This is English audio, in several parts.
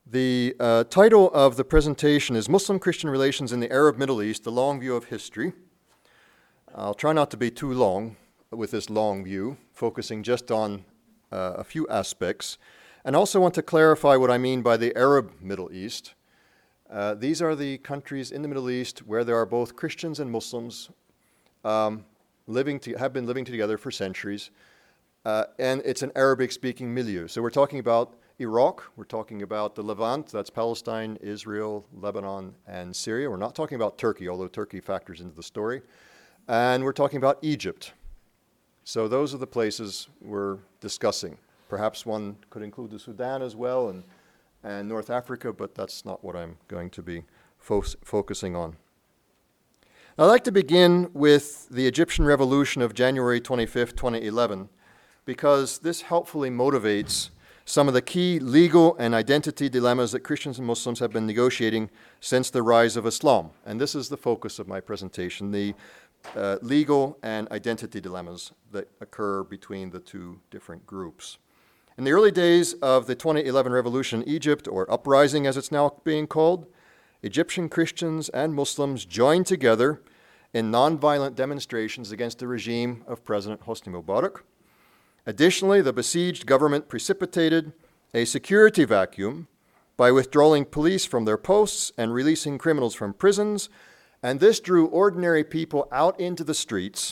The title of the presentation is Muslim-Christian Relations in the Arab Middle East, a Long View of History. I'll try not to be too long with this long view, focusing just on a few aspects, and also want to clarify what I mean by the Arab Middle East. These are the countries in the Middle East where there are both Christians and Muslims have been living together for centuries, and it's an Arabic-speaking milieu. So we're talking about Iraq, we're talking about the Levant, that's Palestine, Israel, Lebanon, and Syria. We're not talking about Turkey, although Turkey factors into the story. And we're talking about Egypt. So those are the places we're discussing. Perhaps one could include the Sudan as well and North Africa, but that's not what I'm going to be focusing on. I'd like to begin with the Egyptian revolution of January 25th, 2011, because this helpfully motivates some of the key legal and identity dilemmas that Christians and Muslims have been negotiating since the rise of Islam. And this is the focus of my presentation, the legal and identity dilemmas that occur between the two different groups. In the early days of the 2011 revolution in Egypt, or uprising as it's now being called, Egyptian Christians and Muslims joined together in nonviolent demonstrations against the regime of President Hosni Mubarak. Additionally, the besieged government precipitated a security vacuum by withdrawing police from their posts and releasing criminals from prisons, and this drew ordinary people out into the streets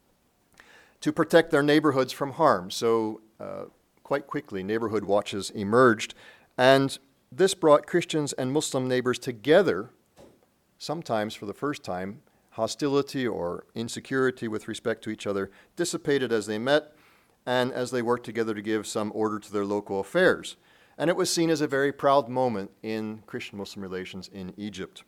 to protect their neighborhoods from harm. So quite quickly, neighborhood watches emerged, and this brought Christians and Muslim neighbors together, sometimes for the first time. Hostility or insecurity with respect to each other dissipated as they met, and as they worked together to give some order to their local affairs. And it was seen as a very proud moment in Christian-Muslim relations in Egypt.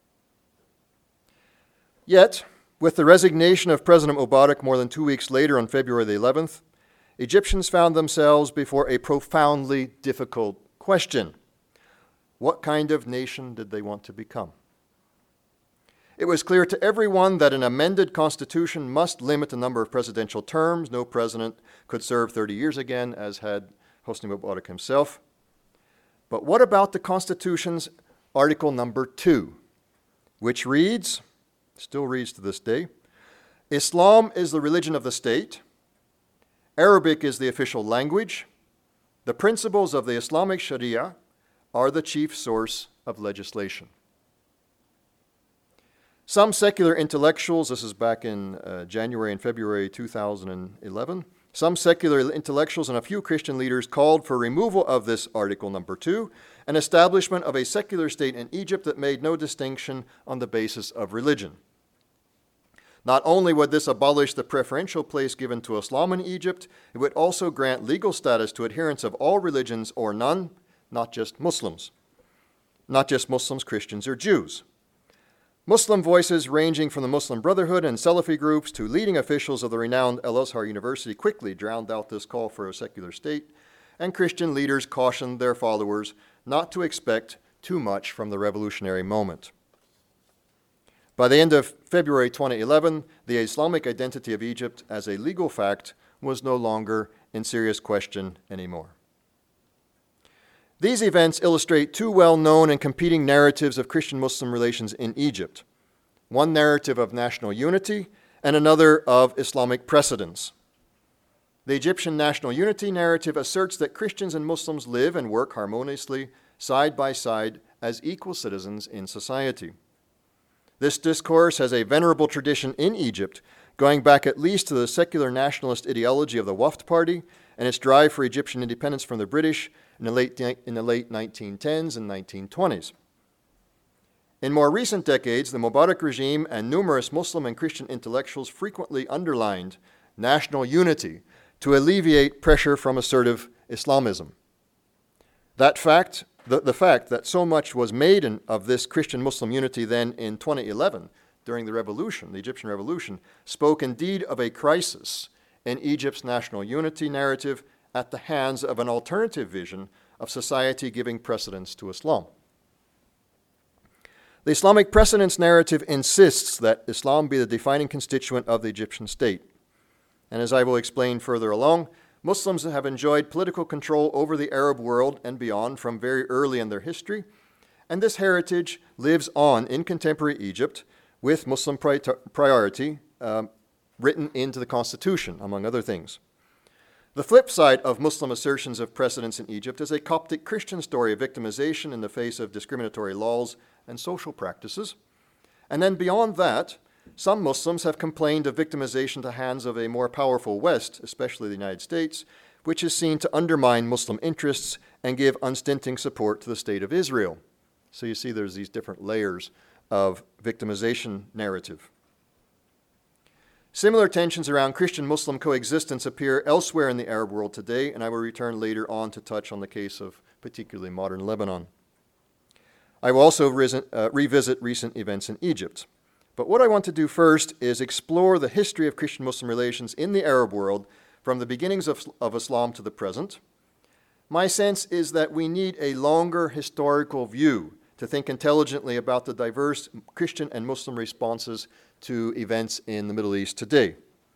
Yet, with the resignation of President Mubarak more than 2 weeks later on February the 11th, Egyptians found themselves before a profoundly difficult question. What kind of nation did they want to become? It was clear to everyone that an amended constitution must limit the number of presidential terms. No president could serve 30 years again, as had Hosni Mubarak himself. But what about the Constitution's Article number 2, which reads, still reads to this day, Islam is the religion of the state, Arabic is the official language, the principles of the Islamic Sharia are the chief source of legislation. Some secular intellectuals, this is back in January and February 2011, some secular intellectuals and a few Christian leaders called for removal of this Article number 2 and establishment of a secular state in Egypt that made no distinction on the basis of religion. Not only would this abolish the preferential place given to Islam in Egypt, it would also grant legal status to adherents of all religions or none, not just Muslims, Christians, or Jews. Muslim voices ranging from the Muslim Brotherhood and Salafi groups to leading officials of the renowned Al-Azhar University quickly drowned out this call for a secular state, and Christian leaders cautioned their followers not to expect too much from the revolutionary moment. By the end of February 2011, the Islamic identity of Egypt as a legal fact was no longer in serious question anymore. These events illustrate two well-known and competing narratives of Christian-Muslim relations in Egypt. One narrative of national unity and another of Islamic precedence. The Egyptian national unity narrative asserts that Christians and Muslims live and work harmoniously, side by side, as equal citizens in society. This discourse has a venerable tradition in Egypt, going back at least to the secular nationalist ideology of the Wafd Party and its drive for Egyptian independence from the British in the late 1910s and 1920s. In more recent decades, the Mubarak regime and numerous Muslim and Christian intellectuals frequently underlined national unity to alleviate pressure from assertive Islamism. The fact that so much was made of this Christian-Muslim unity then in 2011, during the revolution, the Egyptian revolution, spoke indeed of a crisis in Egypt's national unity narrative at the hands of an alternative vision of society giving precedence to Islam. The Islamic precedence narrative insists that Islam be the defining constituent of the Egyptian state. And as I will explain further along, Muslims have enjoyed political control over the Arab world and beyond from very early in their history, and this heritage lives on in contemporary Egypt with Muslim priority written into the constitution, among other things. The flip side of Muslim assertions of precedence in Egypt is a Coptic Christian story of victimization in the face of discriminatory laws and social practices. And then beyond that, some Muslims have complained of victimization at the hands of a more powerful West, especially the United States, which is seen to undermine Muslim interests and give unstinting support to the State of Israel. So you see there's these different layers of victimization narrative. Similar tensions around Christian-Muslim coexistence appear elsewhere in the Arab world today, and I will return later on to touch on the case of particularly modern Lebanon. I will also revisit recent events in Egypt. But what I want to do first is explore the history of Christian-Muslim relations in the Arab world from the beginnings of Islam to the present. My sense is that we need a longer historical view to think intelligently about the diverse Christian and Muslim responses to events in the Middle East today.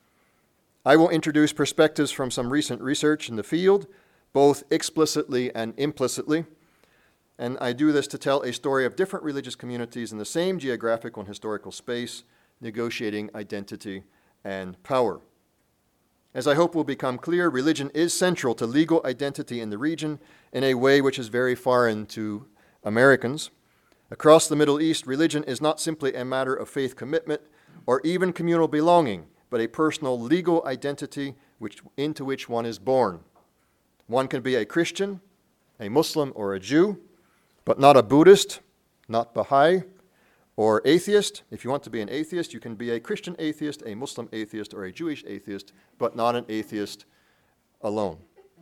I will introduce perspectives from some recent research in the field, both explicitly and implicitly, and I do this to tell a story of different religious communities in the same geographical and historical space, negotiating identity and power. As I hope will become clear, religion is central to legal identity in the region in a way which is very foreign to Americans. Across the Middle East, religion is not simply a matter of faith commitment or even communal belonging, but a personal legal identity into which one is born. One can be a Christian, a Muslim, or a Jew, but not a Buddhist, not Baha'i, or atheist. If you want to be an atheist, you can be a Christian atheist, a Muslim atheist, or a Jewish atheist, but not an atheist alone.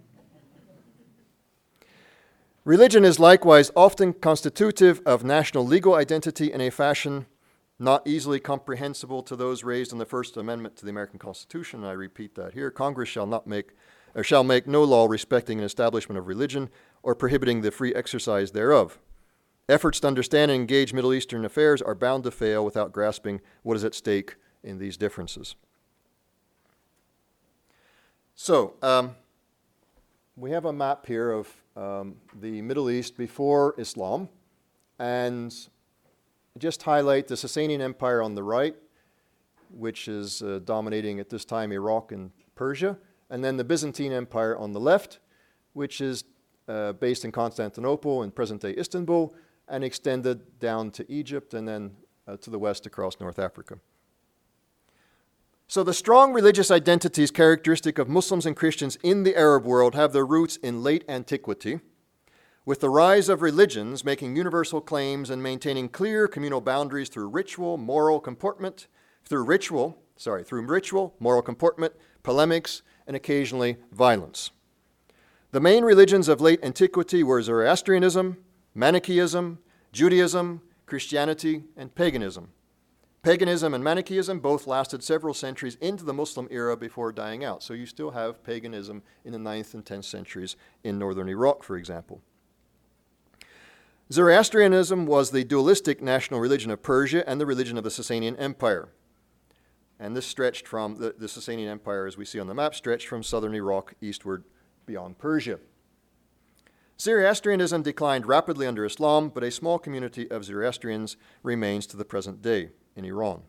Religion is likewise often constitutive of national legal identity in a fashion not easily comprehensible to those raised in the First Amendment to the American Constitution. And I repeat that here. Congress shall make no law respecting an establishment of religion or prohibiting the free exercise thereof. Efforts to understand and engage Middle Eastern affairs are bound to fail without grasping what is at stake in these differences. So, we have a map here of the Middle East before Islam, and just highlight the Sasanian Empire on the right, which is dominating at this time Iraq and Persia, and then the Byzantine Empire on the left, which is based in Constantinople in present-day Istanbul, and extended down to Egypt and then to the west across North Africa. So the strong religious identities characteristic of Muslims and Christians in the Arab world have their roots in late antiquity, with the rise of religions making universal claims and maintaining clear communal boundaries through ritual, moral comportment, moral comportment, polemics, and occasionally violence. The main religions of late antiquity were Zoroastrianism, Manichaeism, Judaism, Christianity, and paganism. Paganism and Manichaeism both lasted several centuries into the Muslim era before dying out. So you still have paganism in the 9th and 10th centuries in northern Iraq, for example. Zoroastrianism was the dualistic national religion of Persia and the religion of the Sasanian Empire. And this stretched from, the Sasanian Empire, as we see on the map, stretched from southern Iraq eastward beyond Persia. Zoroastrianism declined rapidly under Islam, but a small community of Zoroastrians remains to the present day in Iran.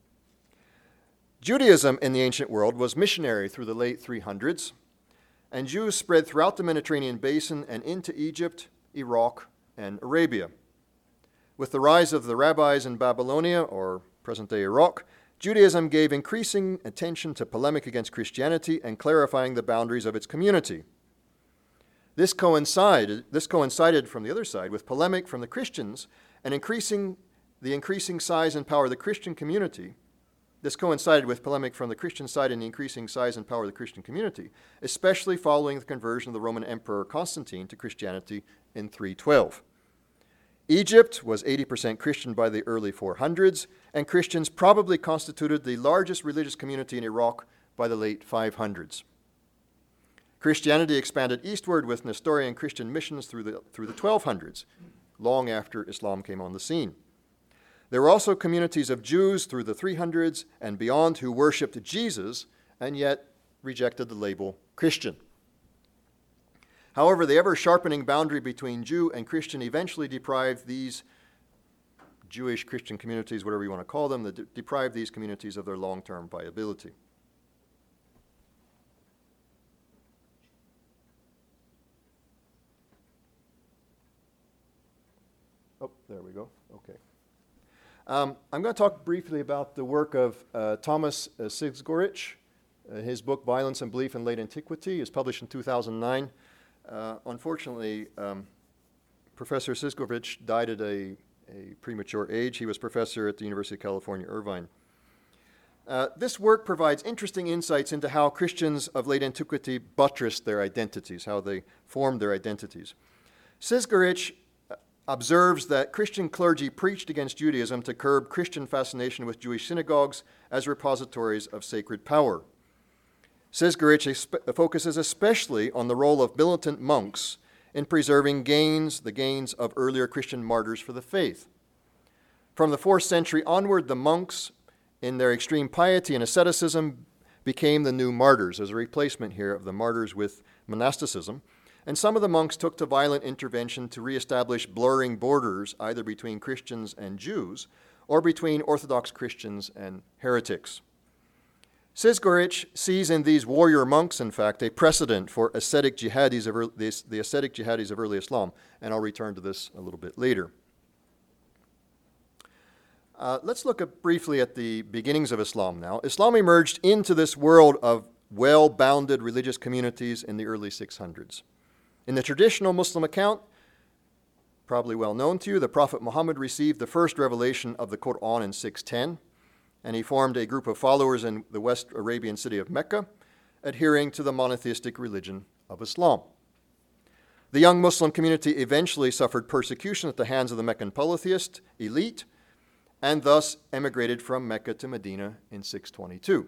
Judaism in the ancient world was missionary through the late 300s, and Jews spread throughout the Mediterranean basin and into Egypt, Iraq, and Arabia. With the rise of the rabbis in Babylonia, or present-day Iraq, Judaism gave increasing attention to polemic against Christianity and clarifying the boundaries of its community. This coincided from the other side with polemic from the Christians and the increasing size and power of the Christian community. This coincided with polemic from the Christian side and the increasing size and power of the Christian community, especially following the conversion of the Roman Emperor Constantine to Christianity in 312. Egypt was 80% Christian by the early 400s, and Christians probably constituted the largest religious community in Iraq by the late 500s. Christianity expanded eastward with Nestorian Christian missions through the 1200s, long after Islam came on the scene. There were also communities of Jews through the 300s and beyond who worshipped Jesus and yet rejected the label Christian. However, the ever-sharpening boundary between Jew and Christian eventually deprived these Jewish Christian communities, whatever you want to call them, deprived these communities of their long-term viability. Oh, there we go. Okay. I'm going to talk briefly about the work of Thomas Sigzorich. His book, Violence and Belief in Late Antiquity, is published in 2009. Unfortunately, Professor Sigzorich died at a premature age. He was professor at the University of California, Irvine. This work provides interesting insights into how Christians of late antiquity buttressed their identities, how they formed their identities. Sigzorich observes that Christian clergy preached against Judaism to curb Christian fascination with Jewish synagogues as repositories of sacred power. Sigzorich focuses especially on the role of militant monks in preserving the gains of earlier Christian martyrs for the faith. From the 4th century onward, the monks, in their extreme piety and asceticism, became the new martyrs, as a replacement here of the martyrs with monasticism. And some of the monks took to violent intervention to reestablish blurring borders either between Christians and Jews or between Orthodox Christians and heretics. Sigzorich sees in these warrior monks, in fact, a precedent for the ascetic jihadis of early Islam, and I'll return to this a little bit later. Let's look briefly at the beginnings of Islam now. Islam emerged into this world of well-bounded religious communities in the early 600s. In the traditional Muslim account, probably well known to you, the Prophet Muhammad received the first revelation of the Quran in 610, and he formed a group of followers in the West Arabian city of Mecca, adhering to the monotheistic religion of Islam. The young Muslim community eventually suffered persecution at the hands of the Meccan polytheist elite, and thus emigrated from Mecca to Medina in 622.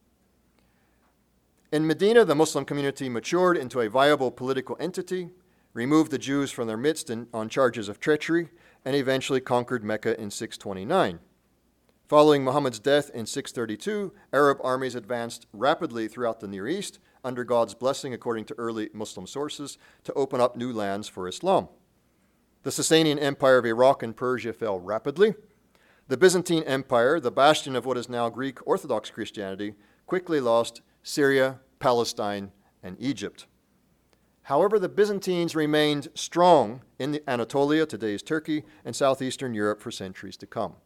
In Medina, the Muslim community matured into a viable political entity, removed the Jews from their midst on charges of treachery, and eventually conquered Mecca in 629. Following Muhammad's death in 632, Arab armies advanced rapidly throughout the Near East, under God's blessing, according to early Muslim sources, to open up new lands for Islam. The Sasanian Empire of Iraq and Persia fell rapidly. The Byzantine Empire, the bastion of what is now Greek Orthodox Christianity, quickly lost Syria, Palestine, and Egypt. However, the Byzantines remained strong in Anatolia, today's Turkey, and southeastern Europe for centuries to come.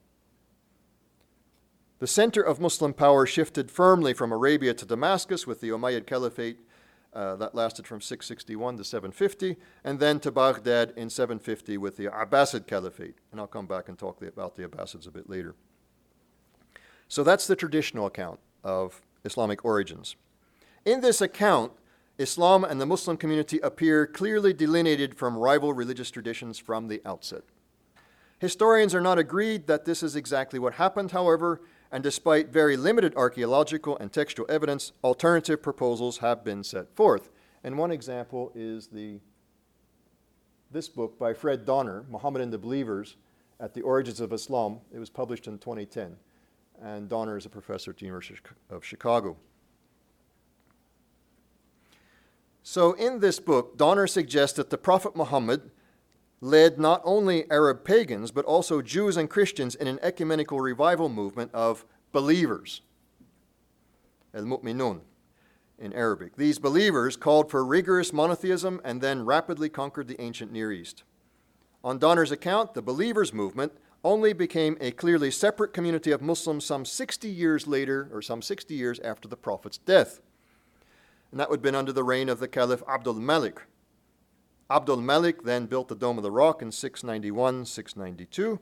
The center of Muslim power shifted firmly from Arabia to Damascus with the Umayyad Caliphate that lasted from 661 to 750, and then to Baghdad in 750 with the Abbasid Caliphate. And I'll come back and talk about the Abbasids a bit later. So that's the traditional account of Islamic origins. In this account, Islam and the Muslim community appear clearly delineated from rival religious traditions from the outset. Historians are not agreed that this is exactly what happened, however, and despite very limited archaeological and textual evidence, alternative proposals have been set forth. And one example is this book by Fred Donner, Muhammad and the Believers at the Origins of Islam. It was published in 2010, and Donner is a professor at the University of Chicago. So in this book, Donner suggests that the Prophet Muhammad led not only Arab pagans, but also Jews and Christians in an ecumenical revival movement of believers, al-mu'minun in Arabic. These believers called for rigorous monotheism and then rapidly conquered the ancient Near East. On Donner's account, the believers movement only became a clearly separate community of Muslims some 60 years later, or some 60 years after the Prophet's death. And that would have been under the reign of the Caliph Abdul Malik. Abdul Malik then built the Dome of the Rock in 691, 692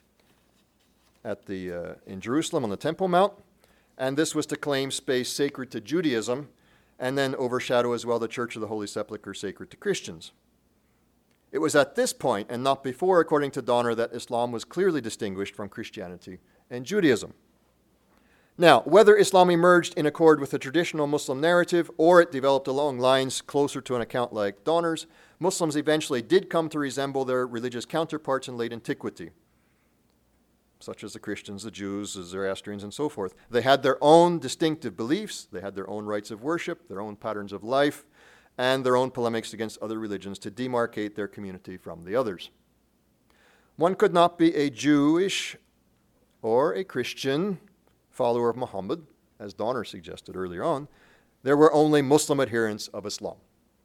in Jerusalem on the Temple Mount, and this was to claim space sacred to Judaism and then overshadow as well the Church of the Holy Sepulchre sacred to Christians. It was at this point and not before, according to Donner, that Islam was clearly distinguished from Christianity and Judaism. Now, whether Islam emerged in accord with the traditional Muslim narrative or it developed along lines closer to an account like Donner's, Muslims eventually did come to resemble their religious counterparts in late antiquity. such as the Christians, the Jews, the Zoroastrians, and so forth. They had their own distinctive beliefs, they had their own rites of worship, their own patterns of life, and their own polemics against other religions to demarcate their community from the others. One could not be a Jewish or a Christian follower of Muhammad, as Donner suggested earlier on. There were only Muslim adherents of Islam.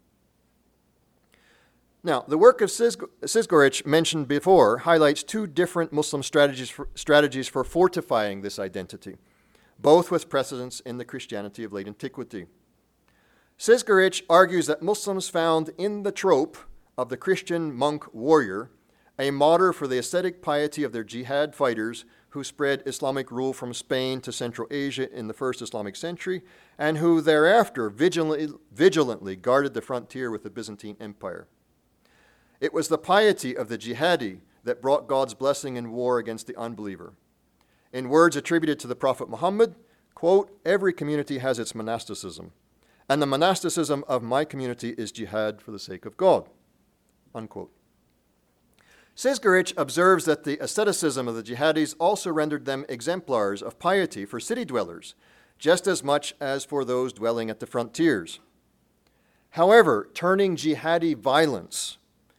Now, the work of Szygorich mentioned before highlights two different Muslim strategies for fortifying this identity, both with precedents in the Christianity of late antiquity. Szygorich argues that Muslims found in the trope of the Christian monk warrior a model for the ascetic piety of their jihad fighters who spread Islamic rule from Spain to Central Asia in the first Islamic century, and who thereafter vigilantly guarded the frontier with the Byzantine Empire. It was the piety of the jihadi that brought God's blessing in war against the unbeliever. In words attributed to the Prophet Muhammad, quote, "Every community has its monasticism, and the monasticism of my community is jihad for the sake of God," unquote. Szygorich observes that the asceticism of the jihadis also rendered them exemplars of piety for city dwellers, just as much as for those dwelling at the frontiers. However, turning jihadi violence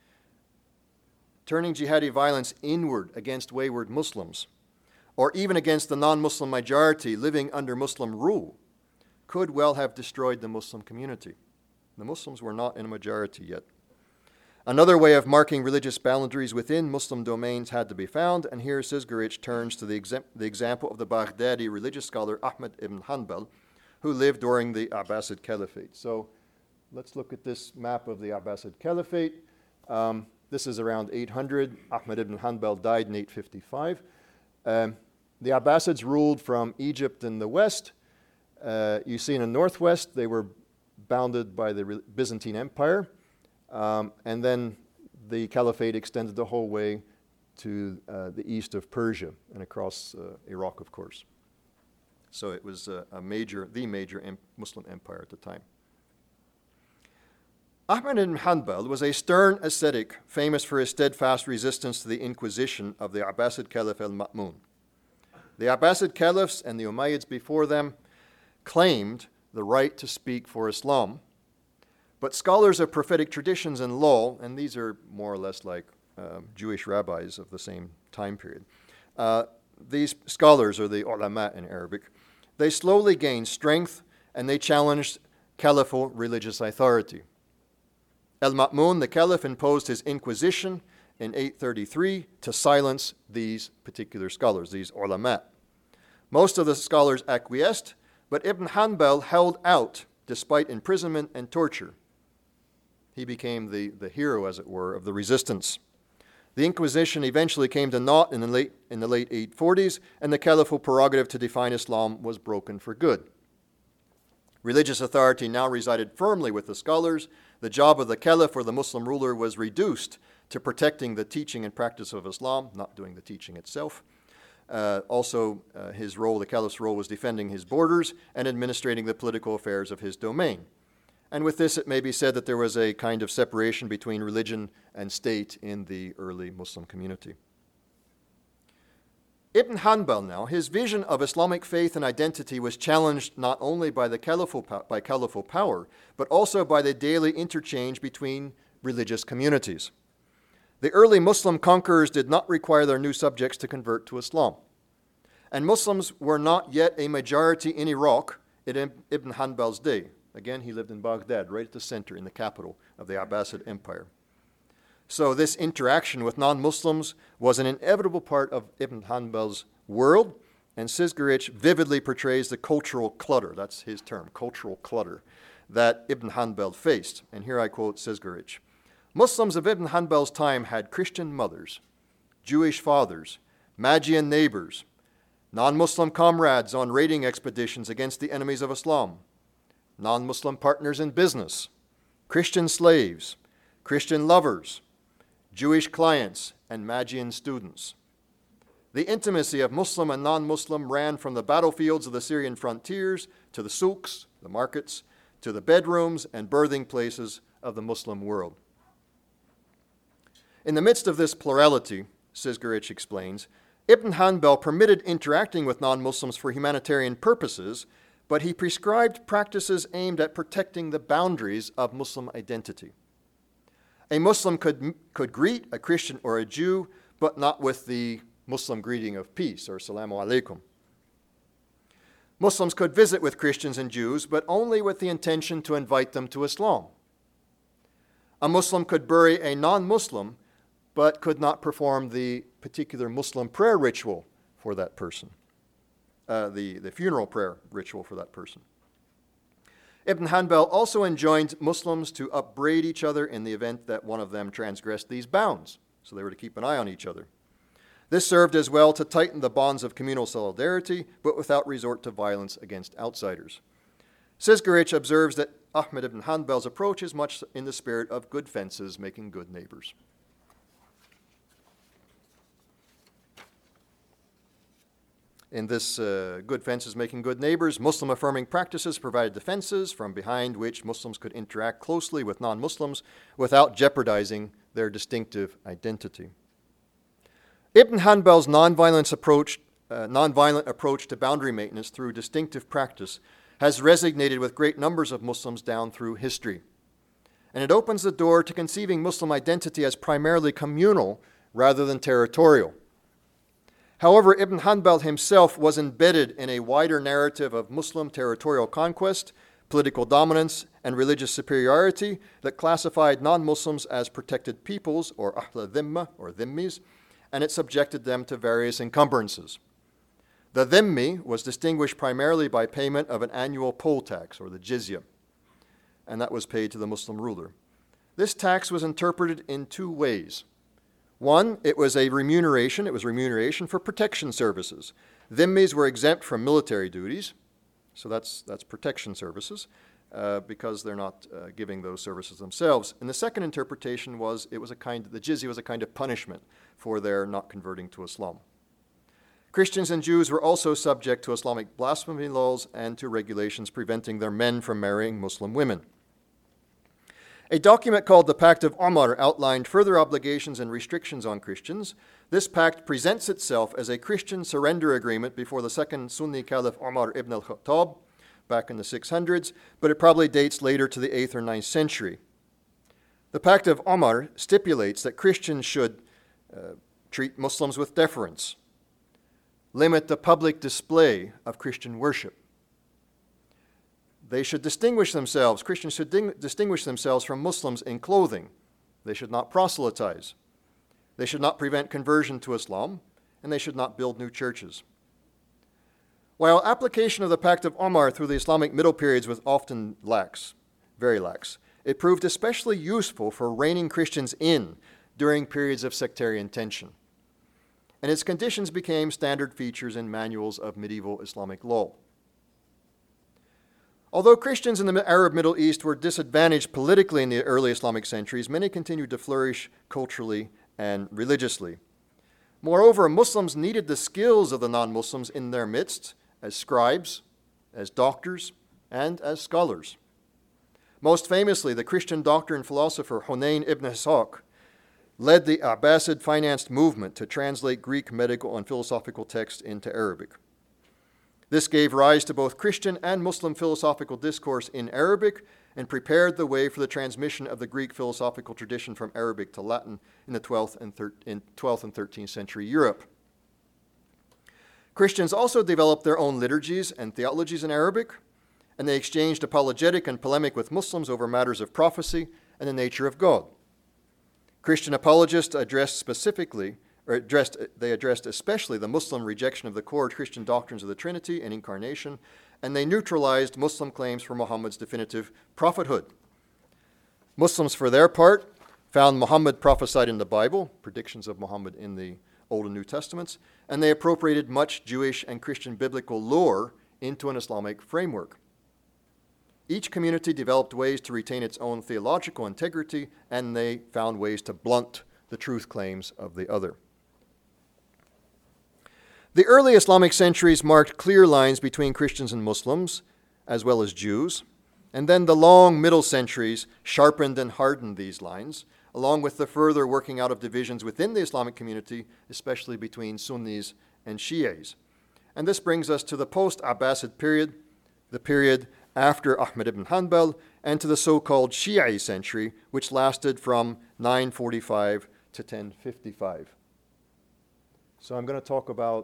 inward against wayward Muslims, or even against the non-Muslim majority living under Muslim rule, could well have destroyed the Muslim community. The Muslims were not in a majority yet. Another way of marking religious boundaries within Muslim domains had to be found, and here Szygorich turns to the example of the Baghdadi religious scholar Ahmad ibn Hanbal, who lived during the Abbasid Caliphate. So let's look at this map of the Abbasid Caliphate. This is around 800. Ahmad ibn Hanbal died in 855. The Abbasids ruled from Egypt in the west. You see in the northwest, they were bounded by the Byzantine Empire. And then the Caliphate extended the whole way to the east of Persia and across Iraq, of course. So it was the major Muslim empire at the time. Ahmad ibn Hanbal was a stern ascetic famous for his steadfast resistance to the Inquisition of the Abbasid Caliph al-Ma'mun. The Abbasid Caliphs and the Umayyads before them claimed the right to speak for Islam, but scholars of prophetic traditions and law, and these are more or less like Jewish rabbis of the same time period, these scholars, or the ulama in Arabic, they slowly gained strength and they challenged caliphal religious authority. Al-Ma'mun, the caliph, imposed his inquisition in 833 to silence these particular scholars, these ulama. Most of the scholars acquiesced, but Ibn Hanbal held out despite imprisonment and torture. He became the hero, as it were, of the resistance. The Inquisition eventually came to naught in the late 840s, and the caliphal prerogative to define Islam was broken for good. Religious authority now resided firmly with the scholars. The job of the caliph, or the Muslim ruler, was reduced to protecting the teaching and practice of Islam, not doing the teaching itself. His role, the caliph's role, was defending his borders and administrating the political affairs of his domain. And with this, it may be said that there was a kind of separation between religion and state in the early Muslim community. Ibn Hanbal now, his vision of Islamic faith and identity was challenged not only by caliphal power, but also by the daily interchange between religious communities. The early Muslim conquerors did not require their new subjects to convert to Islam. And Muslims were not yet a majority in Iraq in Ibn Hanbal's day. Again, he lived in Baghdad, right at the center, in the capital of the Abbasid Empire. So this interaction with non-Muslims was an inevitable part of Ibn Hanbal's world, and Szygorich vividly portrays the cultural clutter, that's his term, cultural clutter, that Ibn Hanbal faced. And here I quote Szygorich. Muslims of Ibn Hanbal's time had Christian mothers, Jewish fathers, Magian neighbors, non-Muslim comrades on raiding expeditions against the enemies of Islam, non-Muslim partners in business, Christian slaves, Christian lovers, Jewish clients, and Magian students. The intimacy of Muslim and non-Muslim ran from the battlefields of the Syrian frontiers to the souks, the markets, to the bedrooms and birthing places of the Muslim world. In the midst of this plurality, Szygorich explains, Ibn Hanbal permitted interacting with non-Muslims for humanitarian purposes, but he prescribed practices aimed at protecting the boundaries of Muslim identity. A Muslim could greet a Christian or a Jew, but not with the Muslim greeting of peace, or salamu alaikum. Muslims could visit with Christians and Jews, but only with the intention to invite them to Islam. A Muslim could bury a non-Muslim, but could not perform the particular Muslim prayer ritual for that person, the funeral prayer ritual for that person. Ibn Hanbal also enjoined Muslims to upbraid each other in the event that one of them transgressed these bounds, so they were to keep an eye on each other. This served as well to tighten the bonds of communal solidarity, but without resort to violence against outsiders. Sizgarich observes that Ahmed ibn Hanbal's approach is much in the spirit of good fences making good neighbors. In this good fences making good neighbors, Muslim affirming practices provided defenses from behind which Muslims could interact closely with non-Muslims without jeopardizing their distinctive identity. Ibn Hanbal's nonviolent approach to boundary maintenance through distinctive practice has resonated with great numbers of Muslims down through history. And it opens the door to conceiving Muslim identity as primarily communal rather than territorial. However, Ibn Hanbal himself was embedded in a wider narrative of Muslim territorial conquest, political dominance, and religious superiority that classified non-Muslims as protected peoples, or Ahl Dhimma, or Dhimmis, and it subjected them to various encumbrances. The Dhimmi was distinguished primarily by payment of an annual poll tax, or the jizya, and that was paid to the Muslim ruler. This tax was interpreted in two ways. One, it was remuneration for protection services. Dhimmis were exempt from military duties, so that's protection services, because they're not giving those services themselves. And the second interpretation was the jizya was a kind of punishment for their not converting to Islam. Christians and Jews were also subject to Islamic blasphemy laws and to regulations preventing their men from marrying Muslim women. A document called the Pact of Omar outlined further obligations and restrictions on Christians. This pact presents itself as a Christian surrender agreement before the second Sunni Caliph Umar ibn al-Khattab back in the 600s, but it probably dates later to the 8th or 9th century. The Pact of Omar stipulates that Christians should treat Muslims with deference, limit the public display of Christian worship. They should distinguish themselves, Christians should distinguish themselves from Muslims in clothing. They should not proselytize. They should not prevent conversion to Islam, and they should not build new churches. While application of the Pact of Omar through the Islamic Middle Periods was often lax, very lax, it proved especially useful for reining Christians in during periods of sectarian tension. And its conditions became standard features in manuals of medieval Islamic law. Although Christians in the Arab Middle East were disadvantaged politically in the early Islamic centuries, many continued to flourish culturally and religiously. Moreover, Muslims needed the skills of the non-Muslims in their midst as scribes, as doctors, and as scholars. Most famously, the Christian doctor and philosopher Hunayn ibn Ishaq led the Abbasid-financed movement to translate Greek medical and philosophical texts into Arabic. This gave rise to both Christian and Muslim philosophical discourse in Arabic and prepared the way for the transmission of the Greek philosophical tradition from Arabic to Latin in the 12th and 13th century Europe. Christians also developed their own liturgies and theologies in Arabic, and they exchanged apologetic and polemic with Muslims over matters of prophecy and the nature of God. Christian apologists addressed especially the Muslim rejection of the core Christian doctrines of the Trinity and Incarnation, and they neutralized Muslim claims for Muhammad's definitive prophethood. Muslims, for their part, found Muhammad prophesied in the Bible, predictions of Muhammad in the Old and New Testaments, and they appropriated much Jewish and Christian biblical lore into an Islamic framework. Each community developed ways to retain its own theological integrity, and they found ways to blunt the truth claims of the other. The early Islamic centuries marked clear lines between Christians and Muslims, as well as Jews, and then the long middle centuries sharpened and hardened these lines along with the further working out of divisions within the Islamic community, especially between Sunnis and Shi'as. And this brings us to the post-Abbasid period, the period after Ahmad ibn Hanbal, and to the so-called Shi'i century, which lasted from 945 to 1055. So I'm going to talk about,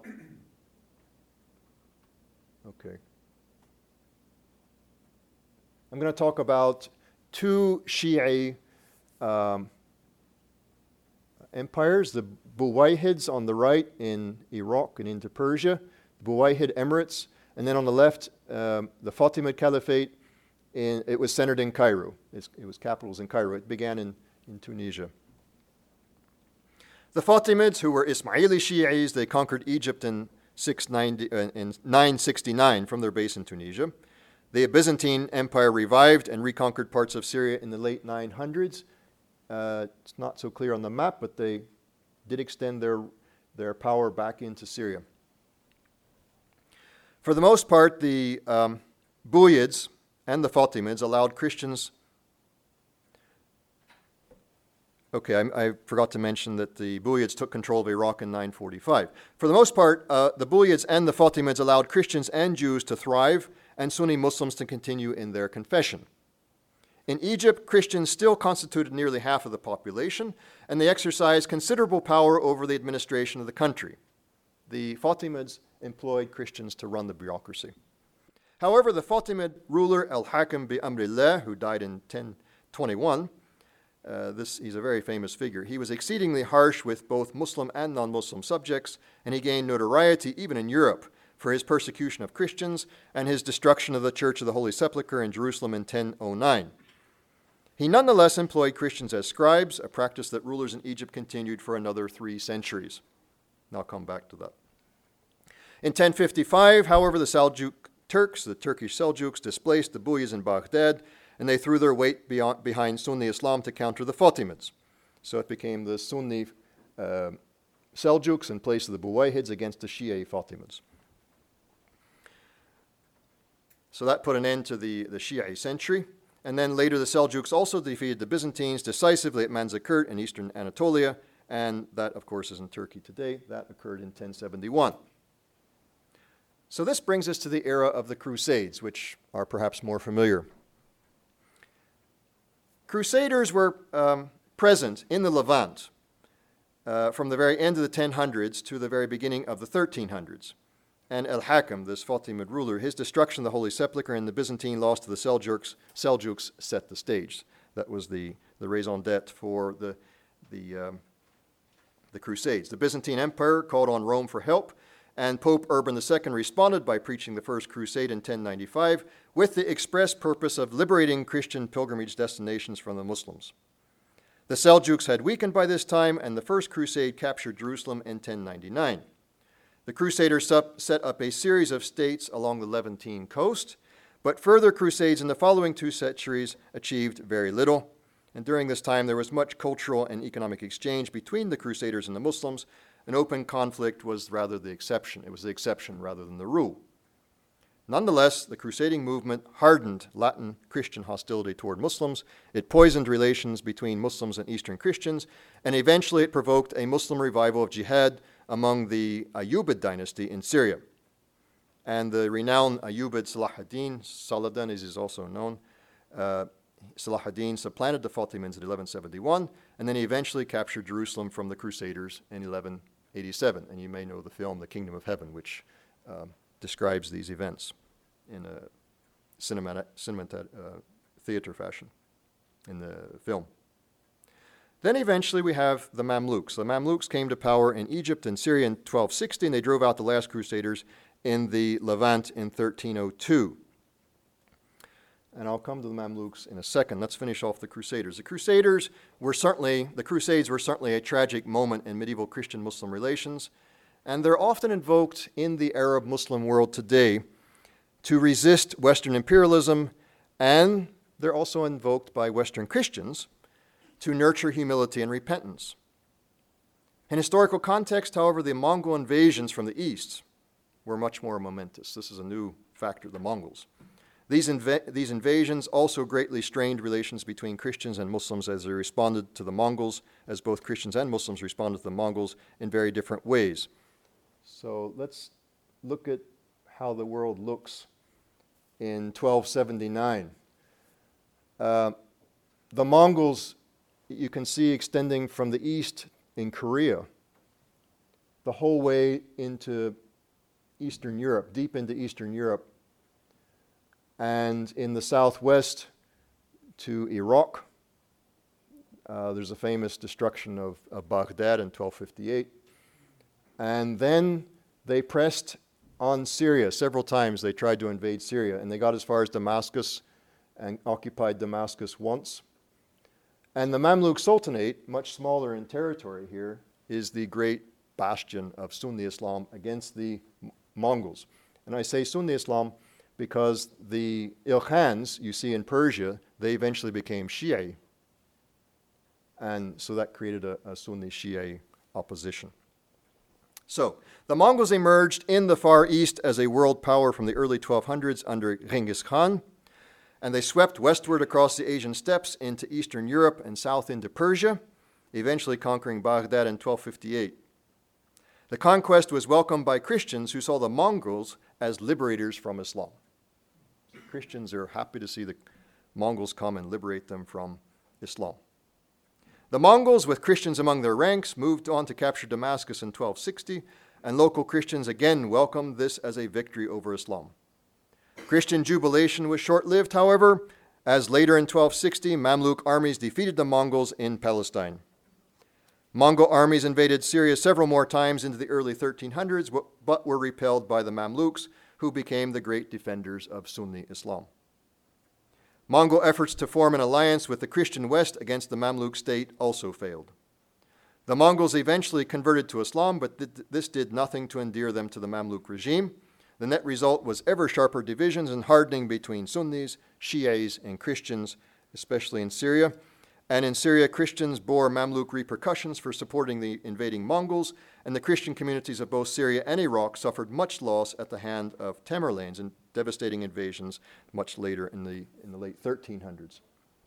I'm going to talk about two Shi'i empires, the Buwayhids on the right in Iraq and into Persia, the Buwayhid Emirates, and then on the left, the Fatimid Caliphate. It was centered in Cairo. It was capitals in Cairo. It began in Tunisia. The Fatimids, who were Ismaili Shi'is, they conquered Egypt in 969 from their base in Tunisia. The Byzantine Empire revived and reconquered parts of Syria in the late 900s. It's not so clear on the map, but they did extend their power back into Syria. For the most part, the Buwayhids and the Fatimids allowed Christians. I forgot to mention that the Buwayhids took control of Iraq in 945. For the most part, the Buwayhids and the Fatimids allowed Christians and Jews to thrive and Sunni Muslims to continue in their confession. In Egypt, Christians still constituted nearly half of the population, and they exercised considerable power over the administration of the country. The Fatimids employed Christians to run the bureaucracy. However, the Fatimid ruler Al-Hakim bi Amrillah, who died in 1021, he's a very famous figure. He was exceedingly harsh with both Muslim and non-Muslim subjects, and he gained notoriety even in Europe for his persecution of Christians and his destruction of the Church of the Holy Sepulchre in Jerusalem in 1009. He nonetheless employed Christians as scribes, a practice that rulers in Egypt continued for another 3 centuries. And I'll come back to that. In 1055, however, the Seljuk Turks, the Turkish Seljuks, displaced the Buwayhids in Baghdad, and they threw their weight behind Sunni Islam to counter the Fatimids. So it became the Sunni Seljuks in place of the Buwayhids against the Shia Fatimids. So that put an end to the Shi'i century. And then later the Seljuks also defeated the Byzantines decisively at Manzikert in eastern Anatolia, and that, of course, is in Turkey today. That occurred in 1071. So this brings us to the era of the Crusades, which are perhaps more familiar. Crusaders were present in the Levant from the very end of the 1000s to the very beginning of the 1300s. And Al-Hakim, this Fatimid ruler, his destruction of the Holy Sepulchre and the Byzantine loss to the Seljuks set the stage. That was the raison d'etre for the Crusades. The Byzantine Empire called on Rome for help, and Pope Urban II responded by preaching the First Crusade in 1095 with the express purpose of liberating Christian pilgrimage destinations from the Muslims. The Seljuks had weakened by this time, and the First Crusade captured Jerusalem in 1099. The Crusaders set up a series of states along the Levantine coast, but further crusades in the following 2 centuries achieved very little. And during this time, there was much cultural and economic exchange between the Crusaders and the Muslims. An open conflict was rather the exception. It was the exception rather than the rule. Nonetheless, the crusading movement hardened Latin Christian hostility toward Muslims. It poisoned relations between Muslims and Eastern Christians, and eventually it provoked a Muslim revival of jihad among the Ayyubid dynasty in Syria. And the renowned Ayyubid Saladin as is also known, Salahuddin supplanted the Fatimids in 1171, and then he eventually captured Jerusalem from the Crusaders in 1187. And you may know the film The Kingdom of Heaven, which describes these events in a cinematic theater fashion in the film. Then eventually we have the Mamluks. The Mamluks came to power in Egypt and Syria in 1260, and they drove out the last Crusaders in the Levant in 1302. And I'll come to the Mamluks in a second. Let's finish off the Crusaders. The Crusades were certainly a tragic moment in medieval Christian-Muslim relations, and they're often invoked in the Arab-Muslim world today to resist Western imperialism, and they're also invoked by Western Christians to nurture humility and repentance. In historical context, however, the Mongol invasions from the east were much more momentous. This is a new factor, the Mongols. These invasions also greatly strained relations between Christians and Muslims as they responded to the Mongols, as both Christians and Muslims responded to the Mongols in very different ways. So let's look at how the world looks in 1279. The Mongols, you can see extending from the east in Korea, the whole way into Eastern Europe, deep into Eastern Europe, and in the southwest to Iraq. There's a famous destruction of Baghdad in 1258. And then they pressed on Syria. Several times they tried to invade Syria, and they got as far as Damascus and occupied Damascus once. And the Mamluk Sultanate, much smaller in territory here, is the great bastion of Sunni Islam against the Mongols. And I say Sunni Islam because the Ilkhans you see in Persia, they eventually became Shia. And so that created a Sunni Shia opposition. So, the Mongols emerged in the Far East as a world power from the early 1200s under Genghis Khan, and they swept westward across the Asian steppes into Eastern Europe and south into Persia, eventually conquering Baghdad in 1258. The conquest was welcomed by Christians who saw the Mongols as liberators from Islam. Christians are happy to see the Mongols come and liberate them from Islam. The Mongols, with Christians among their ranks, moved on to capture Damascus in 1260, and local Christians again welcomed this as a victory over Islam. Christian jubilation was short-lived, however, as later in 1260, Mamluk armies defeated the Mongols in Palestine. Mongol armies invaded Syria several more times into the early 1300s, but were repelled by the Mamluks, who became the great defenders of Sunni Islam. Mongol efforts to form an alliance with the Christian West against the Mamluk state also failed. The Mongols eventually converted to Islam, but this did nothing to endear them to the Mamluk regime. The net result was ever sharper divisions and hardening between Sunnis, Shias, and Christians, especially in Syria. And in Syria, Christians bore Mamluk repercussions for supporting the invading Mongols, and the Christian communities of both Syria and Iraq suffered much loss at the hand of Tamerlanes in devastating invasions much later in the late 1300s.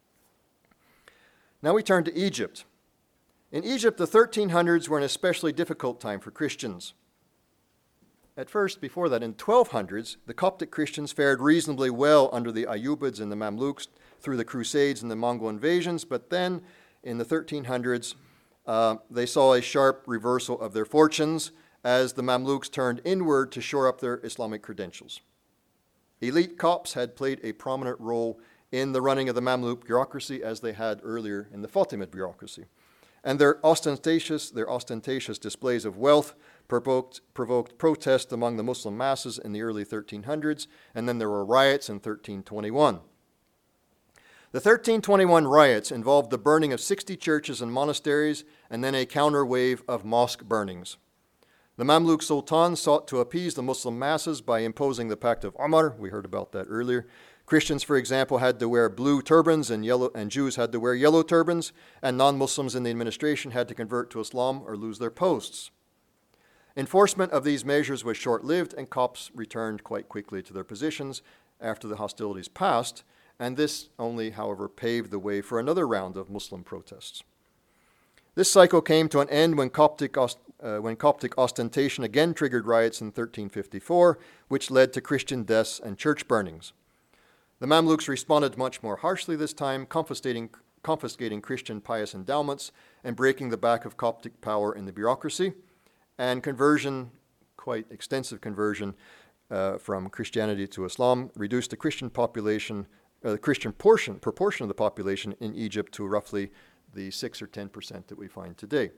Now we turn to Egypt. In Egypt, the 1300s were an especially difficult time for Christians. At first, before that, in 1200s, the Coptic Christians fared reasonably well under the Ayyubids and the Mamluks through the Crusades and the Mongol invasions, but then in the 1300s, they saw a sharp reversal of their fortunes as the Mamluks turned inward to shore up their Islamic credentials. Elite Copts had played a prominent role in the running of the Mamluk bureaucracy as they had earlier in the Fatimid bureaucracy. And their ostentatious displays of wealth provoked protest among the Muslim masses in the early 1300s, and then there were riots in 1321. The 1321 riots involved the burning of 60 churches and monasteries, and then a counter wave of mosque burnings. The Mamluk Sultan sought to appease the Muslim masses by imposing the Pact of Umar. We heard about that earlier. Christians, for example, had to wear blue turbans, and Jews had to wear yellow turbans, and non-Muslims in the administration had to convert to Islam or lose their posts. Enforcement of these measures was short-lived, and Copts returned quite quickly to their positions after the hostilities passed, and this only, however, paved the way for another round of Muslim protests. This cycle came to an end when Coptic ostentation again triggered riots in 1354, which led to Christian deaths and church burnings. The Mamluks responded much more harshly this time, confiscating Christian pious endowments and breaking the back of Coptic power in the bureaucracy, and conversion, quite extensive conversion from Christianity to Islam, reduced the Christian population, the Christian proportion of the population in Egypt to roughly the 6 or 10% that we find today.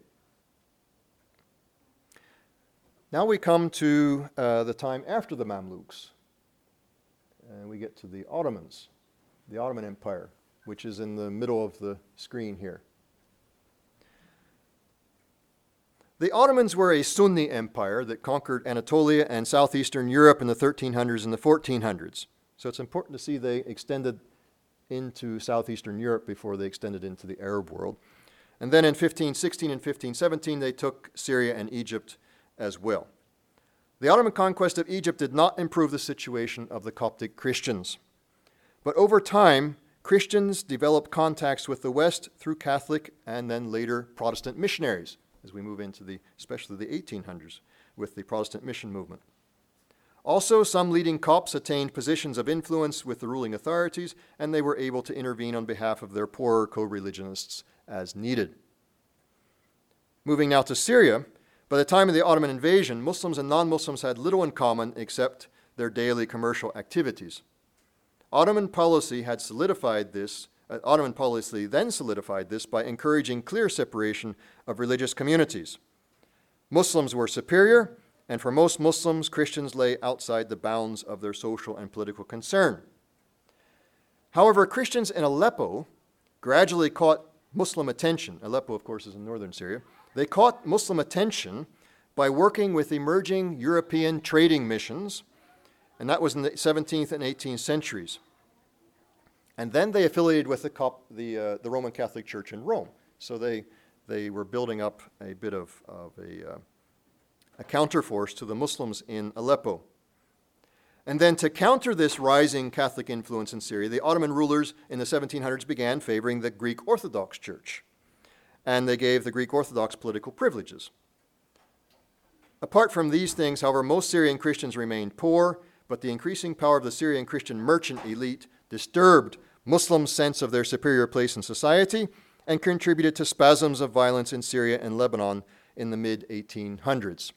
Now we come to the time after the Mamluks, and we get to the Ottomans, the Ottoman Empire, which is in the middle of the screen here. The Ottomans were a Sunni empire that conquered Anatolia and southeastern Europe in the 1300s and the 1400s. So it's important to see they extended into southeastern Europe before they extended into the Arab world. And then in 1516 and 1517, they took Syria and Egypt as well. The Ottoman conquest of Egypt did not improve the situation of the Coptic Christians. But over time, Christians developed contacts with the West through Catholic and then later Protestant missionaries, as we move into especially the 1800s, with the Protestant mission movement. Also, some leading Copts attained positions of influence with the ruling authorities, and they were able to intervene on behalf of their poorer co-religionists as needed. Moving now to Syria, by the time of the Ottoman invasion, Muslims and non-Muslims had little in common except their daily commercial activities. Ottoman policy then solidified this by encouraging clear separation of religious communities. Muslims were superior, and for most Muslims, Christians lay outside the bounds of their social and political concern. However, Christians in Aleppo gradually caught Muslim attention. Aleppo, of course, is in northern Syria. They caught Muslim attention by working with emerging European trading missions, and that was in the 17th and 18th centuries. And then they affiliated with the Roman Catholic Church in Rome. So they were building up a bit of a counterforce to the Muslims in Aleppo. And then to counter this rising Catholic influence in Syria, the Ottoman rulers in the 1700s began favoring the Greek Orthodox Church, and they gave the Greek Orthodox political privileges. Apart from these things, however, most Syrian Christians remained poor, but the increasing power of the Syrian Christian merchant elite disturbed Muslims' sense of their superior place in society and contributed to spasms of violence in Syria and Lebanon in the mid-1800s.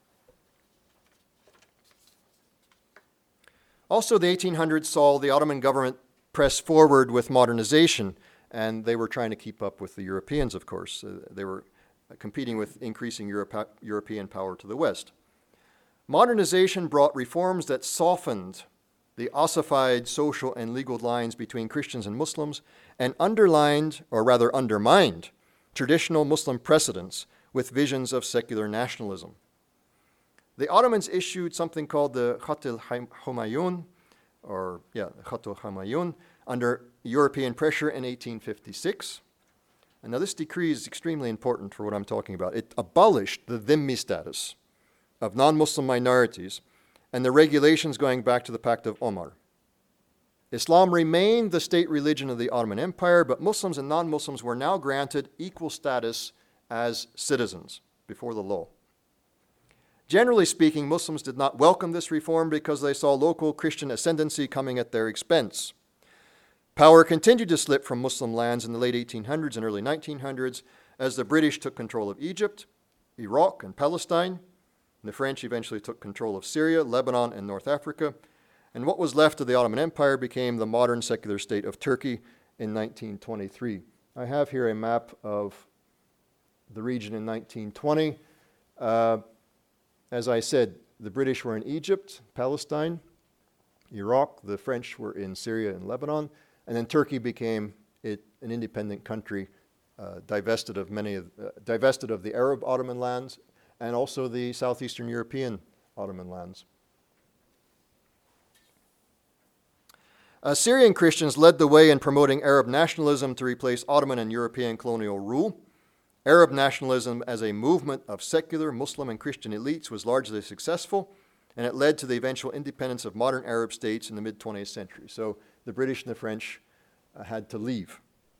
Also, the 1800s saw the Ottoman government press forward with modernization, and they were trying to keep up with the Europeans, of course. They were competing with increasing European power to the West. Modernization brought reforms that softened the ossified social and legal lines between Christians and Muslims and undermined traditional Muslim precedents with visions of secular nationalism. The Ottomans issued something called the Khat al-Humayun, Khat al-Humayun, under European pressure in 1856. And now this decree is extremely important for what I'm talking about. It abolished the dhimmi status of non-Muslim minorities and the regulations going back to the Pact of Omar. Islam remained the state religion of the Ottoman Empire, but Muslims and non-Muslims were now granted equal status as citizens before the law. Generally speaking, Muslims did not welcome this reform because they saw local Christian ascendancy coming at their expense. Power continued to slip from Muslim lands in the late 1800s and early 1900s as the British took control of Egypt, Iraq, and Palestine. The French eventually took control of Syria, Lebanon, and North Africa. And what was left of the Ottoman Empire became the modern secular state of Turkey in 1923. I have here a map of the region in 1920. As I said, the British were in Egypt, Palestine, Iraq. The French were in Syria and Lebanon. And then Turkey became an independent country, divested of the Arab Ottoman lands and also the Southeastern European Ottoman lands. Syrian Christians led the way in promoting Arab nationalism to replace Ottoman and European colonial rule. Arab nationalism as a movement of secular Muslim and Christian elites was largely successful, and it led to the eventual independence of modern Arab states in the mid-20th century. So the British and the French had to leave.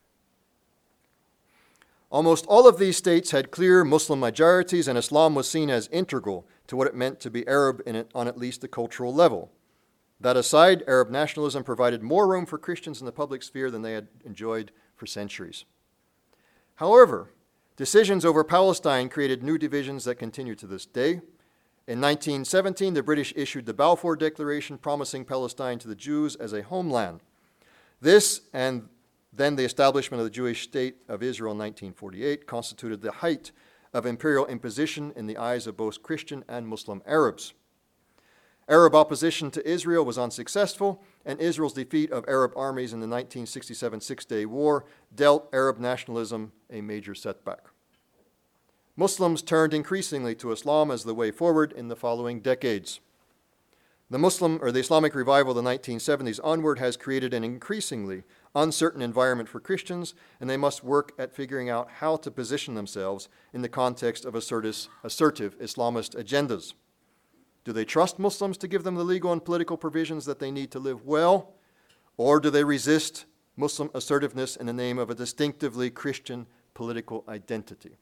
Almost all of these states had clear Muslim majorities, and Islam was seen as integral to what it meant to be Arab on at least a cultural level. That aside, Arab nationalism provided more room for Christians in the public sphere than they had enjoyed for centuries. However, decisions over Palestine created new divisions that continue to this day. In 1917, the British issued the Balfour Declaration promising Palestine to the Jews as a homeland. This, and then the establishment of the Jewish state of Israel in 1948, constituted the height of imperial imposition in the eyes of both Christian and Muslim Arabs. Arab opposition to Israel was unsuccessful, and Israel's defeat of Arab armies in the 1967 Six-Day War dealt Arab nationalism a major setback. Muslims turned increasingly to Islam as the way forward in the following decades. The Islamic revival of the 1970s onward has created an increasingly uncertain environment for Christians, and they must work at figuring out how to position themselves in the context of assertive Islamist agendas. Do they trust Muslims to give them the legal and political provisions that they need to live well? Or do they resist Muslim assertiveness in the name of a distinctively Christian political identity?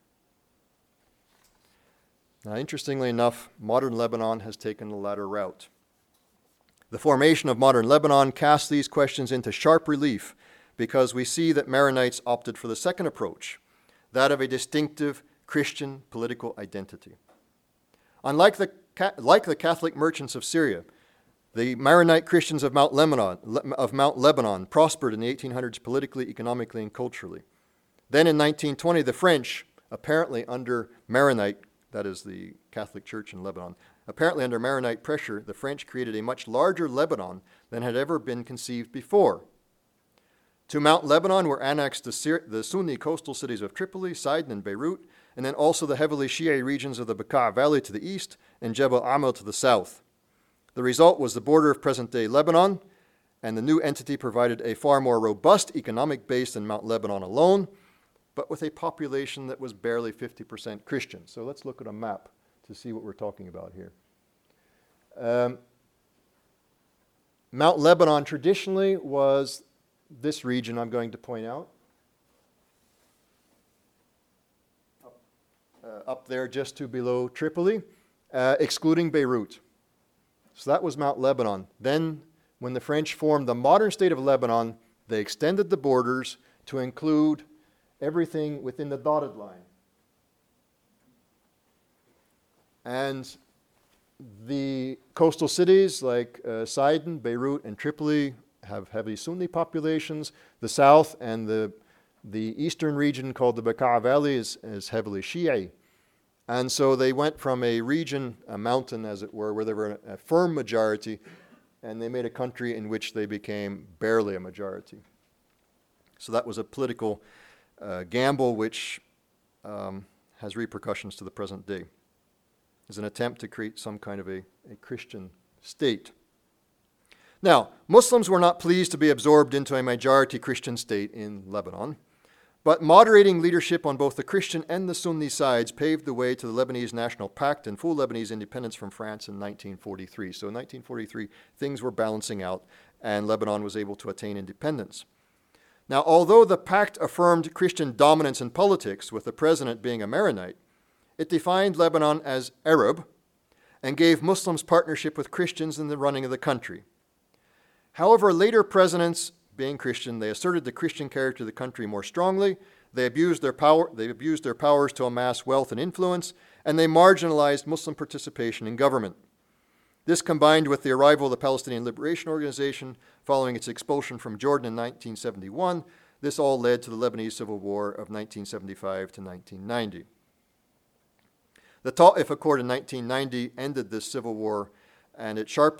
Now, interestingly enough, modern Lebanon has taken the latter route. The formation of modern Lebanon casts these questions into sharp relief because we see that Maronites opted for the second approach, that of a distinctive Christian political identity. Unlike the Catholic merchants of Syria, the Maronite Christians of Mount Lebanon prospered in the 1800s politically, economically, and culturally. Then in 1920, the French, apparently under Maronite, that is the Catholic Church in Lebanon, apparently under Maronite pressure, the French created a much larger Lebanon than had ever been conceived before. To Mount Lebanon were annexed the Sunni coastal cities of Tripoli, Sidon, and Beirut, and then also the heavily Shia regions of the Bekaa Valley to the east and Jebel Amal to the south. The result was the border of present-day Lebanon, and the new entity provided a far more robust economic base than Mount Lebanon alone, but with a population that was barely 50% Christian. So let's look at a map to see what we're talking about here. Mount Lebanon traditionally was this region I'm going to point out. Up there just to below Tripoli, excluding Beirut. So that was Mount Lebanon. Then, when the French formed the modern state of Lebanon, they extended the borders to include everything within the dotted line. And the coastal cities like Sidon, Beirut, and Tripoli have heavy Sunni populations. The south and the eastern region called the Bekaa Valley is heavily Shia. And so they went from a region, a mountain as it were, where they were a firm majority, and they made a country in which they became barely a majority. So that was a political gamble which has repercussions to the present day. It's an attempt to create some kind of a Christian state. Now, Muslims were not pleased to be absorbed into a majority Christian state in Lebanon. But moderating leadership on both the Christian and the Sunni sides paved the way to the Lebanese National Pact and full Lebanese independence from France in 1943. So in 1943, things were balancing out, and Lebanon was able to attain independence. Now, although the pact affirmed Christian dominance in politics, with the president being a Maronite, it defined Lebanon as Arab and gave Muslims partnership with Christians in the running of the country. However, later presidents, being Christian, they asserted the Christian character of the country more strongly. They abused their powers to amass wealth and influence, and they marginalized Muslim participation in government. This, combined with the arrival of the Palestinian Liberation Organization following its expulsion from Jordan in 1971, this all led to the Lebanese Civil War of 1975 to 1990. The Ta'if Accord in 1990 ended this civil war, and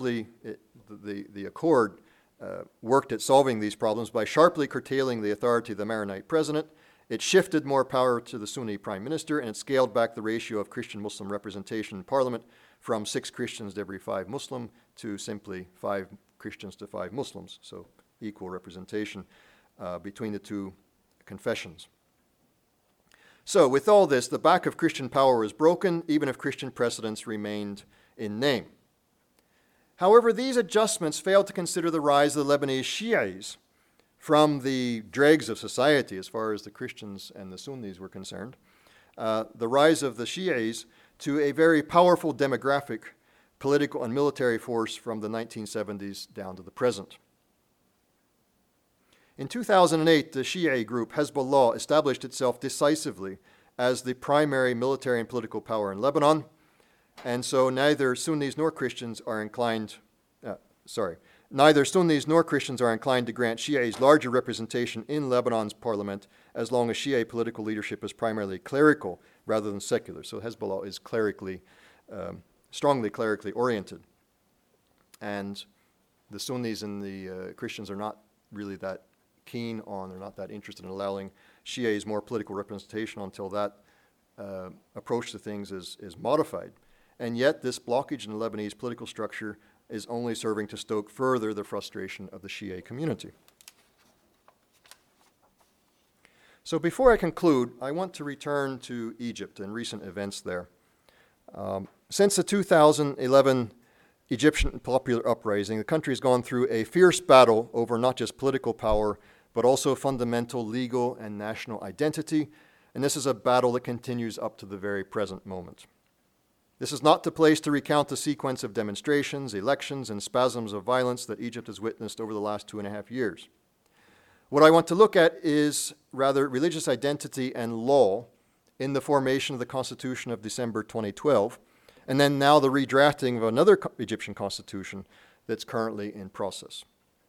the accord worked at solving these problems by sharply curtailing the authority of the Maronite president. It shifted more power to the Sunni prime minister, and it scaled back the ratio of Christian-Muslim representation in parliament from 6 Christians to every 5 Muslim to simply 5 Christians to 5 Muslims, so equal representation between the two confessions. So with all this, the back of Christian power was broken, even if Christian precedents remained in name. However, these adjustments failed to consider the rise of the Lebanese Shias from the dregs of society, as far as the Christians and the Sunnis were concerned, the rise of the Shias to a very powerful demographic, political, and military force from the 1970s down to the present. In 2008, the Shia group Hezbollah established itself decisively as the primary military and political power in Lebanon. And so neither Sunnis nor Christians are inclined to grant Shias larger representation in Lebanon's parliament as long as Shia political leadership is primarily clerical rather than secular. So Hezbollah is strongly clerically oriented. And the Sunnis and the Christians are not really that keen on, they're not that interested in allowing Shias more political representation until that approach to things is modified. And yet, this blockage in the Lebanese political structure is only serving to stoke further the frustration of the Shia community. So before I conclude, I want to return to Egypt and recent events there. Since the 2011 Egyptian popular uprising, the country has gone through a fierce battle over not just political power, but also fundamental legal and national identity, and this is a battle that continues up to the very present moment. This is not the place to recount the sequence of demonstrations, elections, and spasms of violence that Egypt has witnessed over the last 2.5 years. What I want to look at is rather religious identity and law in the formation of the Constitution of December 2012, and then now the redrafting of another Egyptian constitution that's currently in process.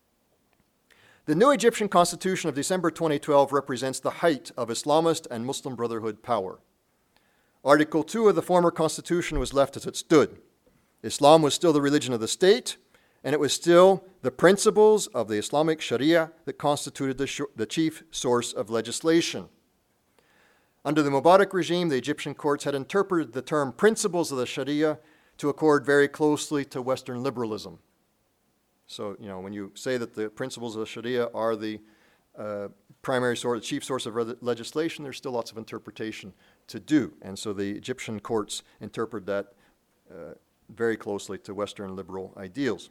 The new Egyptian Constitution of December 2012 represents the height of Islamist and Muslim Brotherhood power. Article 2 of the former constitution was left as it stood. Islam was still the religion of the state, and it was still the principles of the Islamic Sharia that constituted the chief source of legislation. Under the Mubarak regime, the Egyptian courts had interpreted the term principles of the Sharia to accord very closely to Western liberalism. So, when you say that the principles of the Sharia are the primary source, the chief source of legislation, there's still lots of interpretation to do. And so the Egyptian courts interpret that very closely to Western liberal ideals.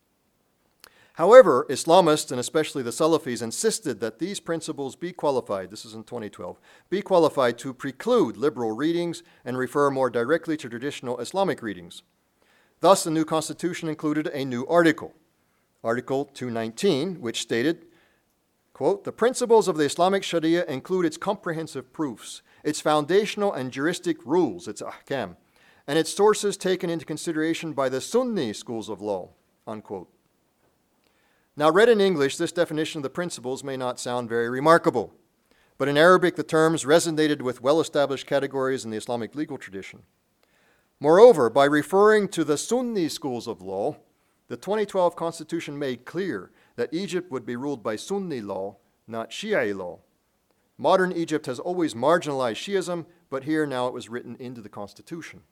However, Islamists, and especially the Salafis, insisted that these principles be qualified, this is in 2012, be qualified to preclude liberal readings and refer more directly to traditional Islamic readings. Thus, the new constitution included a new article, Article 219, which stated, quote, "The principles of the Islamic Sharia include its comprehensive proofs, its foundational and juristic rules, its ahkam, and its sources taken into consideration by the Sunni schools of law," unquote. Now, read in English, this definition of the principles may not sound very remarkable, but in Arabic, the terms resonated with well-established categories in the Islamic legal tradition. Moreover, by referring to the Sunni schools of law, the 2012 Constitution made clear that Egypt would be ruled by Sunni law, not Shi'i law. Modern Egypt has always marginalized Shi'ism, but here now it was written into the Constitution.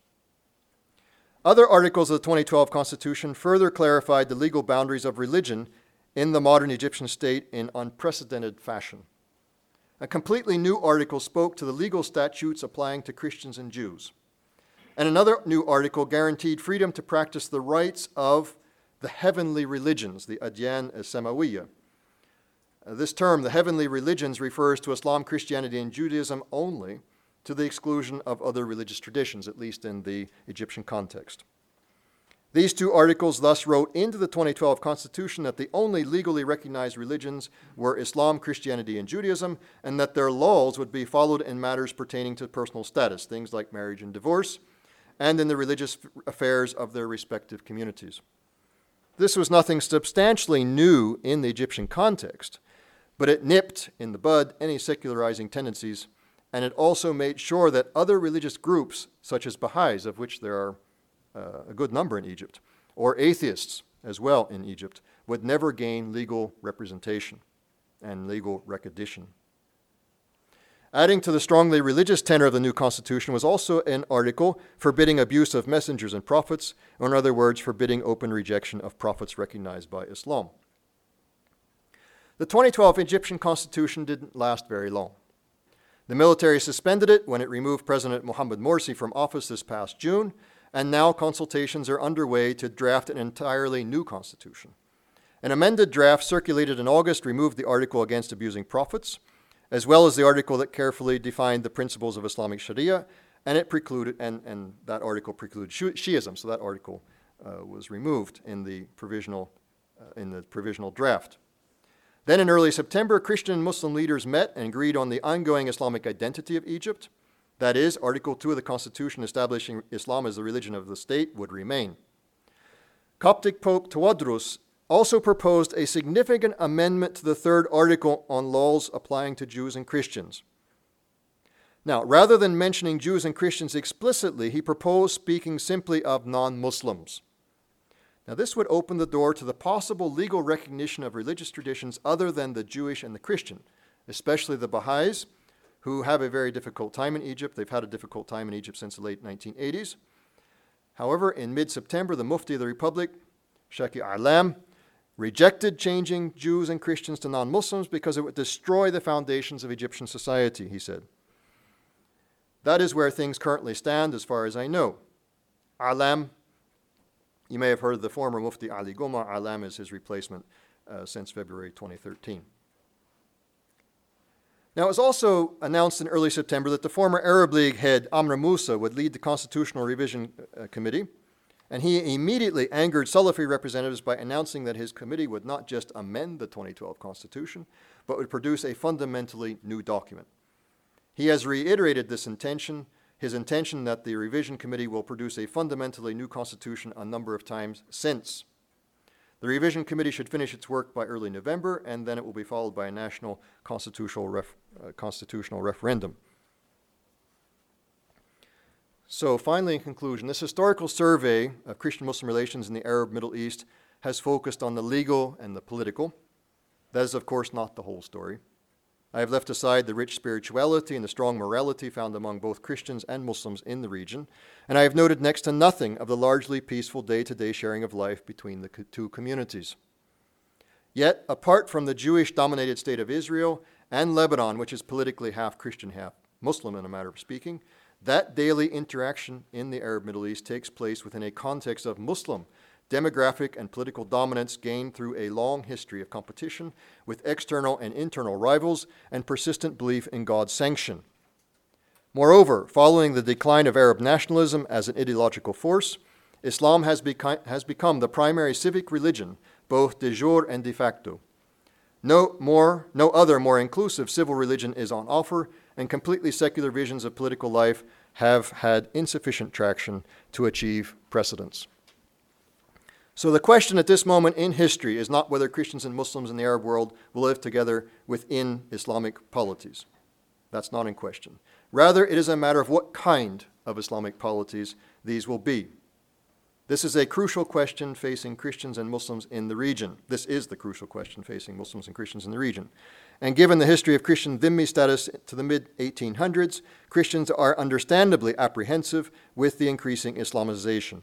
Other articles of the 2012 Constitution further clarified the legal boundaries of religion in the modern Egyptian state in unprecedented fashion. A completely new article spoke to the legal statutes applying to Christians and Jews. And another new article guaranteed freedom to practice the rites of the heavenly religions, the Adyan as-Samawiyya. This term, the heavenly religions, refers to Islam, Christianity, and Judaism only, to the exclusion of other religious traditions, at least in the Egyptian context. These two articles thus wrote into the 2012 Constitution that the only legally recognized religions were Islam, Christianity, and Judaism, and that their laws would be followed in matters pertaining to personal status, things like marriage and divorce, and in the religious affairs of their respective communities. This was nothing substantially new in the Egyptian context, but it nipped in the bud any secularizing tendencies, and it also made sure that other religious groups, such as Baha'is, of which there are a good number in Egypt, or atheists as well in Egypt, would never gain legal representation and legal recognition. Adding to the strongly religious tenor of the new constitution was also an article forbidding abuse of messengers and prophets, or in other words, forbidding open rejection of prophets recognized by Islam. The 2012 Egyptian constitution didn't last very long. The military suspended it when it removed President Mohamed Morsi from office this past June, and now consultations are underway to draft an entirely new constitution. An amended draft circulated in August removed the article against abusing prophets, as well as the article that carefully defined the principles of Islamic Sharia, and it precluded, and that article precluded Shi'ism, so that article was removed in the provisional draft. Then in early September, Christian and Muslim leaders met and agreed on the ongoing Islamic identity of Egypt. That is, Article 2 of the Constitution establishing Islam as the religion of the state would remain. Coptic Pope Tawadros also proposed a significant amendment to the third article on laws applying to Jews and Christians. Now, rather than mentioning Jews and Christians explicitly, he proposed speaking simply of non-Muslims. Now, this would open the door to the possible legal recognition of religious traditions other than the Jewish and the Christian, especially the Baha'is, who have a very difficult time in Egypt. They've had a difficult time in Egypt since the late 1980s. However, in mid-September, the Mufti of the Republic, Shaki Alam, rejected changing Jews and Christians to non-Muslims because it would destroy the foundations of Egyptian society, he said. That is where things currently stand as far as I know. Alam You may have heard of the former Mufti Ali Goma Alam as his replacement since February 2013. Now, it was also announced in early September that the former Arab League head Amr Moussa would lead the Constitutional Revision Committee, and he immediately angered Salafi representatives by announcing that his committee would not just amend the 2012 Constitution, but would produce a fundamentally new document. He has reiterated this intention, his intention that the Revision Committee will produce a fundamentally new Constitution a number of times since. The Revision Committee should finish its work by early November, and then it will be followed by a national constitutional referendum. So finally, in conclusion, this historical survey of Christian-Muslim relations in the Arab Middle East has focused on the legal and the political. That is, of course, not the whole story. I have left aside the rich spirituality and the strong morality found among both Christians and Muslims in the region, and I have noted next to nothing of the largely peaceful day-to-day sharing of life between the two communities. Yet, apart from the Jewish-dominated state of Israel and Lebanon, which is politically half Christian, half Muslim in a matter of speaking, that daily interaction in the Arab Middle East takes place within a context of Muslim demographic and political dominance gained through a long history of competition with external and internal rivals and persistent belief in God's sanction. Moreover, following the decline of Arab nationalism as an ideological force, Islam has become the primary civic religion, both de jure and de facto. No other more inclusive civil religion is on offer, and completely secular visions of political life have had insufficient traction to achieve precedence. So the question at this moment in history is not whether Christians and Muslims in the Arab world will live together within Islamic polities. That's not in question. Rather, it is a matter of what kind of Islamic polities these will be. This is a crucial question facing Christians and Muslims in the region. This is the crucial question facing Muslims and Christians in the region. And given the history of Christian dhimmi status to the mid-1800s, Christians are understandably apprehensive with the increasing Islamization.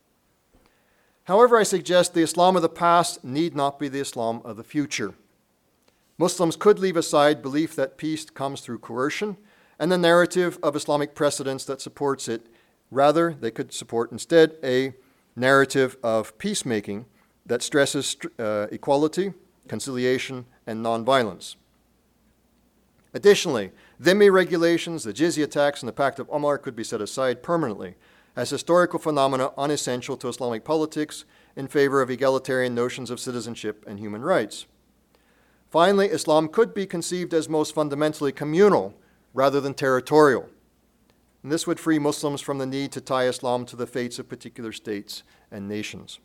However, I suggest the Islam of the past need not be the Islam of the future. Muslims could leave aside belief that peace comes through coercion and the narrative of Islamic precedents that supports it. Rather, they could support instead a narrative of peacemaking that stresses equality, conciliation, and nonviolence. Additionally, dhimmi regulations, the jizya tax, and the Pact of Omar could be set aside permanently as historical phenomena unessential to Islamic politics in favor of egalitarian notions of citizenship and human rights. Finally, Islam could be conceived as most fundamentally communal rather than territorial. And this would free Muslims from the need to tie Islam to the fates of particular states and nations.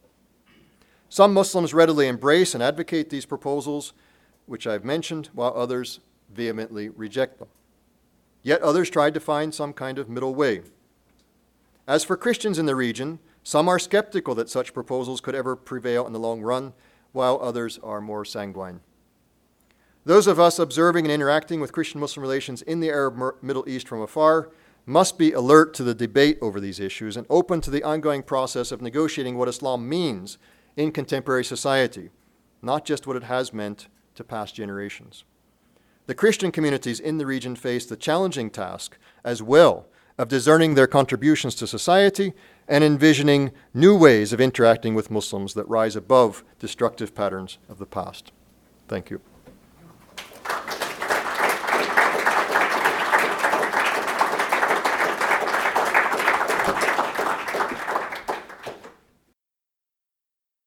Some Muslims readily embrace and advocate these proposals, which I've mentioned, while others vehemently reject them. Yet others tried to find some kind of middle way. As for Christians in the region, some are skeptical that such proposals could ever prevail in the long run, while others are more sanguine. Those of us observing and interacting with Christian-Muslim relations in the Arab Middle East from afar must be alert to the debate over these issues and open to the ongoing process of negotiating what Islam means in contemporary society, not just what it has meant to past generations. The Christian communities in the region face the challenging task as well of discerning their contributions to society and envisioning new ways of interacting with Muslims that rise above destructive patterns of the past. Thank you.